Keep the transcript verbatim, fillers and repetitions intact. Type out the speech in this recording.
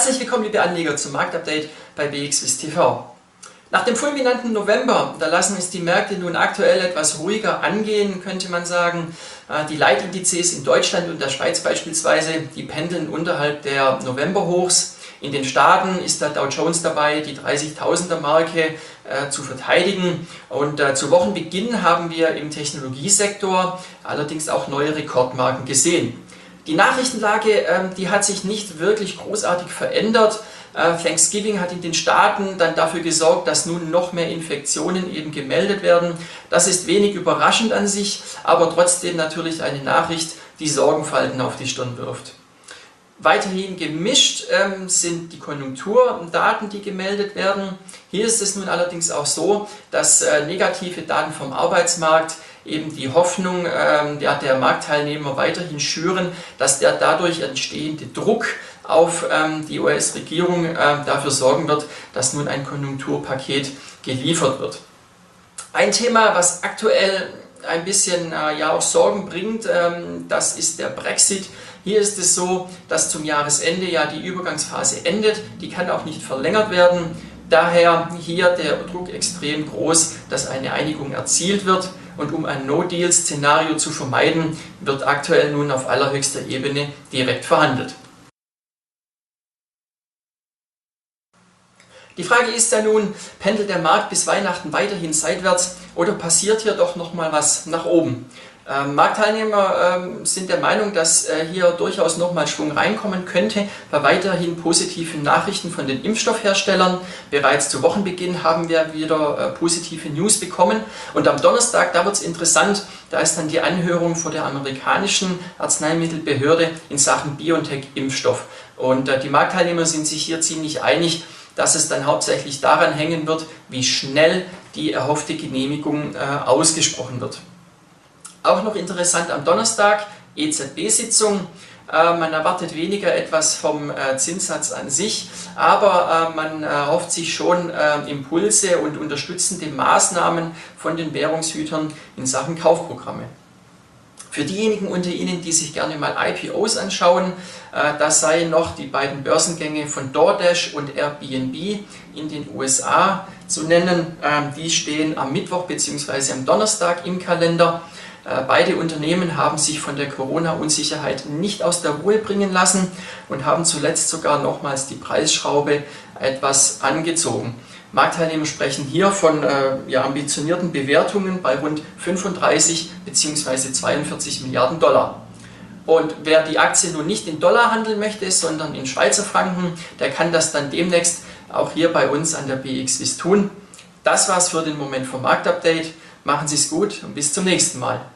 Herzlich willkommen, liebe Anleger, zum Marktupdate bei B X W I S T V. Nach dem fulminanten November, da lassen es die Märkte nun aktuell etwas ruhiger angehen, könnte man sagen. Die Leitindizes in Deutschland und der Schweiz beispielsweise, die pendeln unterhalb der Novemberhochs. In den Staaten ist der Dow Jones dabei, die dreißigtausender Marke äh, zu verteidigen. Und äh, zu Wochenbeginn haben wir im Technologiesektor allerdings auch neue Rekordmarken gesehen. Die Nachrichtenlage, äh, die hat sich nicht wirklich großartig verändert. Äh, Thanksgiving hat in den Staaten dann dafür gesorgt, dass nun noch mehr Infektionen eben gemeldet werden. Das ist wenig überraschend an sich, aber trotzdem natürlich eine Nachricht, die Sorgenfalten auf die Stirn wirft. Weiterhin gemischt ähm, sind die Konjunkturdaten, die gemeldet werden. Hier ist es nun allerdings auch so, dass äh, negative Daten vom Arbeitsmarkt eben die Hoffnung ähm, der, der Marktteilnehmer weiterhin schüren, dass der dadurch entstehende Druck auf ähm, die U S-Regierung äh, dafür sorgen wird, dass nun ein Konjunkturpaket geliefert wird. Ein Thema, was aktuell ein bisschen äh, ja auch Sorgen bringt, ähm, das ist der Brexit. Hier ist es so, dass zum Jahresende ja die Übergangsphase endet, die kann auch nicht verlängert werden. Daher hier der Druck extrem groß, dass eine Einigung erzielt wird. Und um ein No-Deal-Szenario zu vermeiden, wird aktuell nun auf allerhöchster Ebene direkt verhandelt. Die Frage ist ja nun, pendelt der Markt bis Weihnachten weiterhin seitwärts oder passiert hier doch nochmal was nach oben? Ähm, Marktteilnehmer ähm, sind der Meinung, dass äh, hier durchaus nochmal Schwung reinkommen könnte, bei weiterhin positiven Nachrichten von den Impfstoffherstellern. Bereits zu Wochenbeginn haben wir wieder äh, positive News bekommen und am Donnerstag, da wird es interessant, da ist dann die Anhörung vor der amerikanischen Arzneimittelbehörde in Sachen BioNTech-Impfstoff. Und äh, die Marktteilnehmer sind sich hier ziemlich einig, dass es dann hauptsächlich daran hängen wird, wie schnell die erhoffte Genehmigung äh, ausgesprochen wird. Auch noch interessant am Donnerstag, E Z B-Sitzung. Äh, man erwartet weniger etwas vom äh, Zinssatz an sich, aber äh, man erhofft sich schon äh, Impulse und unterstützende Maßnahmen von den Währungshütern in Sachen Kaufprogramme. Für diejenigen unter Ihnen, die sich gerne mal I P Os anschauen, äh, das seien noch die beiden Börsengänge von DoorDash und Airbnb in den U S A zu nennen. Ähm, die stehen am Mittwoch bzw. am Donnerstag im Kalender. Beide Unternehmen haben sich von der Corona-Unsicherheit nicht aus der Ruhe bringen lassen und haben zuletzt sogar nochmals die Preisschraube etwas angezogen. Marktteilnehmer sprechen hier von äh, ja, ambitionierten Bewertungen bei rund fünfunddreißig bzw. zweiundvierzig Milliarden Dollar. Und wer die Aktie nun nicht in Dollar handeln möchte, sondern in Schweizer Franken, der kann das dann demnächst auch hier bei uns an der B X W I S tun. Das war's für den Moment vom Marktupdate. Machen Sie es gut und bis zum nächsten Mal.